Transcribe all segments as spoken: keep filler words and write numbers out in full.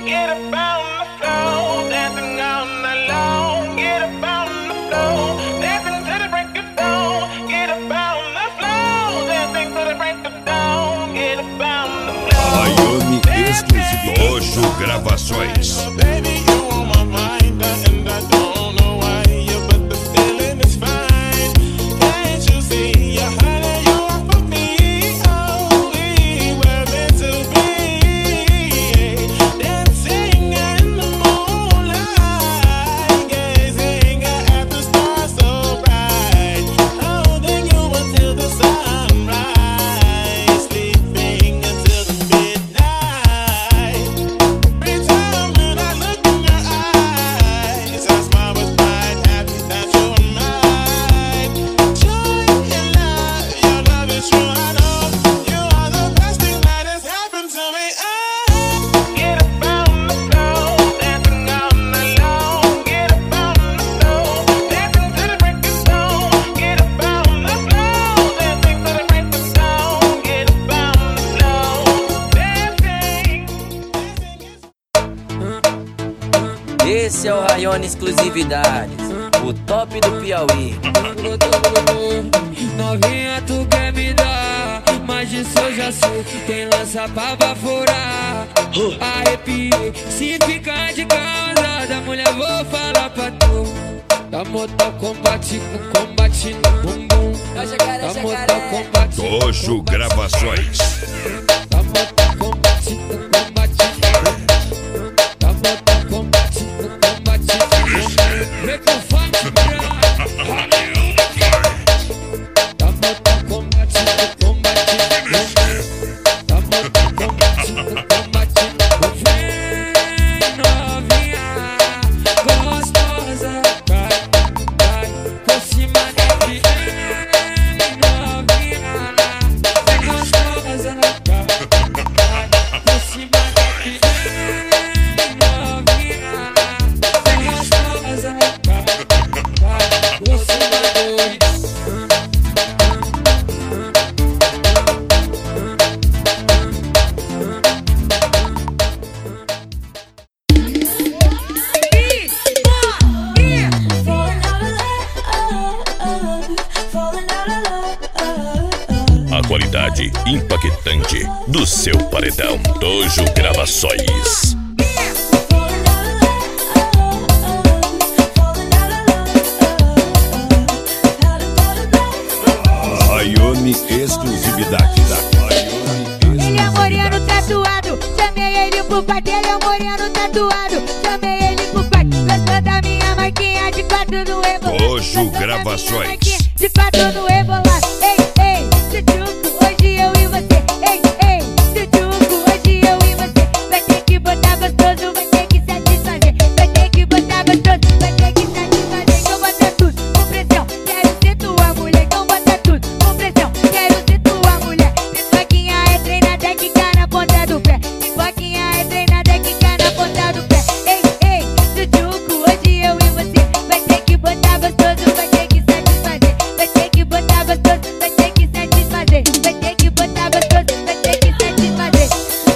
get up on the floor, dancing on the lawn, get up on the floor, dancing to the break of dawn, get up on the floor, dancing to the break of dawn, get up on the floor. Rayone exclusivo Tojo Gravações. Baby, you on my mind, and I don't know why, but the feeling is fine. Can't you see, you're hiding, you are for me. Oh, we were meant to be, dancing in the moonlight, gazing at the stars so bright, holding you until the sunrise, sleeping until the midnight. Every time when I look in your eyes, I smile with pride, happy that you are mine. Joy and love, your love is true, I know. You are the best thing that has happened to me. Oh, get up on the floor, dancing on the lawn. Get up on the floor, dancing to the break of dawn. Get up on the floor, dancing to the break of dawn. Get up on the floor, dancing. Esse é o Rayone Exclusividades, o top do Piauí. Novinha, tu quer me dar, mas disso eu já sei. Tem lança pra baforar, arrepiei. Se ficar de causada, mulher, vou falar pra tu. Da Mortal Kombat com combate no bumbum. Da Mortal Kombat com Tojo Gravações. Da Mortal Kombat com combate no bumbum. Da Mortal Kombat com combate no bumbum. Vem com funk, da Mortal Kombat com combate no bumbum. Da Mortal Kombat com combate no bumbum. Vem novinha, gostosa, vai, vai por cima da vem novinha, vem gostosa, vai, vai por cima da vem novinha, vem gostosa, vai, vai por cima da A qualidade impactante do seu paredão. Tojo Gravações. Rayone Exclusividade da Rayone. Ele é moreno tatuado, chamei ele pro parque. Ele é moreno tatuado, chamei ele pro parque. Gostou da minha marquinha de quatro no Evolar? Tojo Gravações. De quatro no Evolar. Ei, ei, Tchutchuco, hoje eu e você. Ei, ei, Tchutchuco, hoje eu e você. Vai ter que botar gostoso, vai ter que satisfazer. Vai ter que botar gostoso, vai ter que satisfazer. Então bota tudo com pressão, quero ser tua mulher. Então bota tudo com pressão, quero ser tua mulher. Pipoquinha é treinada, quica na ponta do pé. Pipoquinha é treinada, quica na ponta do pé. Ei, ei, Tchutchuco, hoje eu e você. Vai ter que botar gostoso, vai ter que satisfazer. Vai ter que botar gostoso, vai ter que satisfazer. Vai ter que botar gostoso, vai ter que satisfazer.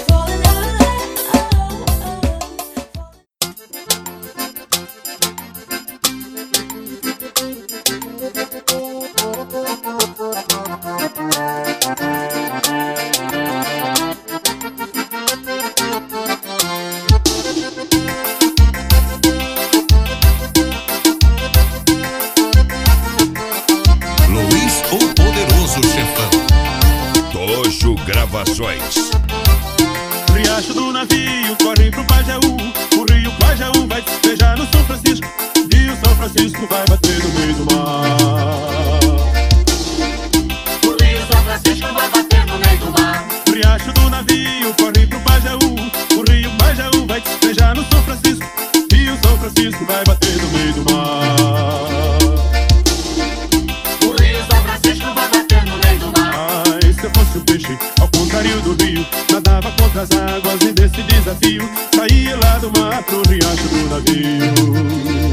Luiz, o poderoso chefão. Tojo Gravações. Riacho do navio corre pro Pajeú. O rio Pajeú vai despejar no São Francisco. E o São Francisco vai bater no meio do mar. O rio São Francisco vai bater no meio do mar. Riacho do navio corre pro Pajeú. O rio Pajeú vai despejar no São Francisco. E o São Francisco vai bater no meio do mar. O rio São Francisco vai bater no meio do mar. Ai, se eu fosse um peixe, ao contrário do rio, nadava contra as águas e desse desafio saía lá do mar pro riacho do navio.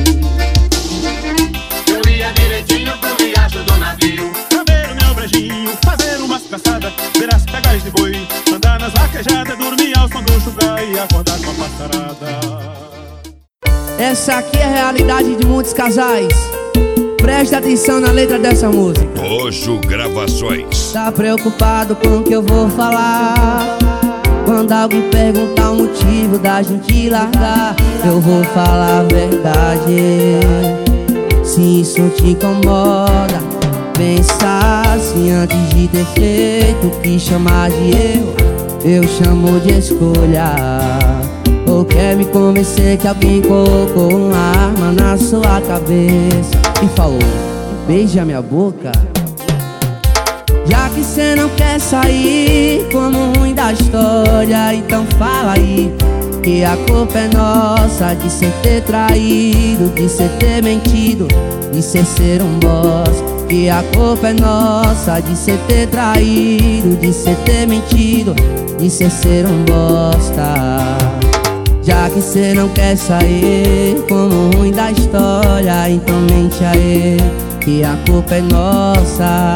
Eu ia direitinho pro riacho do navio. Pra ver o meu brejinho, fazer umas caçadas, ver as pegas de boi, andar nas vaquejadas, dormir ao som do chugá e acordar com a sarada. Essa aqui é a realidade de muitos casais. Preste atenção na letra dessa música. Tojo Gravações. Tá preocupado com o que eu vou falar? Quando alguém perguntar o motivo da gente largar, eu vou falar a verdade. Se isso te incomoda, pensa assim antes de ter feito o que chamar de erro, eu chamo de escolha. Ou quer me convencer que alguém colocou uma arma na sua cabeça e falou, beija minha boca? Já que cê não quer sair como ruim da história, então fala aí que a culpa é nossa de cê ter traído, de cê ter mentido, de cê ser um boss. Que a culpa é nossa de cê ter traído, de cê ter mentido, de cê ser um bosta. Já que cê não quer sair como ruim da história, então mente aí que a culpa é nossa.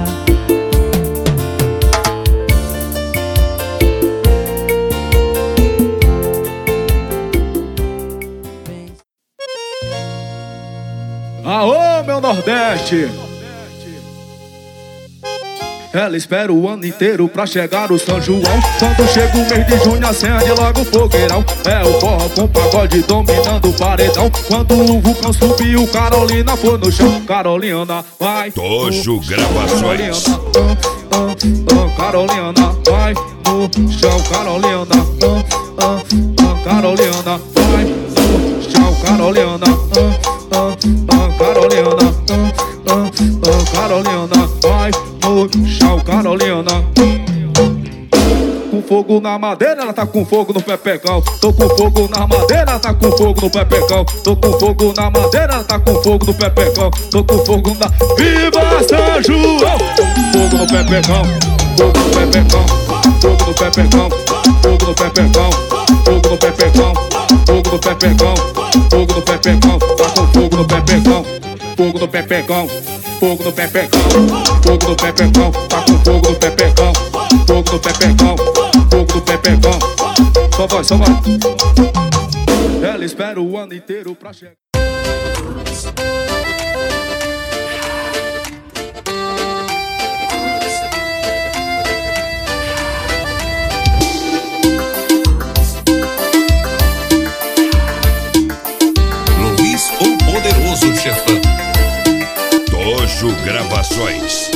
Aô, meu Nordeste! Ela espera o ano inteiro pra chegar o São João. Quando chega o mês de junho acende logo o fogueirão. É o forró com pagode dominando o paredão. Quando o vulcão subiu, Carolina foi no chão. Carolina, vai Tojo Gravações. Carolina, uh, uh, uh, Carolina, vai no chão. Carolina, uh, uh, uh, Carolina, vai no chão. Carolina, uh, uh, uh, Carolina, uh, uh, uh, Carolina, vai no chão. Carolina, com fogo na madeira, ela tá com fogo no pepecão. Tô com fogo na madeira, ela tá com fogo no pepecão. Tô com fogo na madeira, ela tá com fogo no pepecão. Tô com fogo na... Viva São João! Fogo no pepecão, fogo no pepecão, fogo no pepecão, fogo no pepecão, fogo no pepecão, fogo no pepecão, fogo no pepecão. Tá com fogo no pepecão, fogo no pepecão, fogo no pepecão, fogo no pepecão. Tá com fogo no pepecão, fogo no pepecão, fogo no pepecão. Só vai, só vai. Ela espera o ano inteiro pra chegar. Luiz, o poderoso chefão. Tojo Gravações.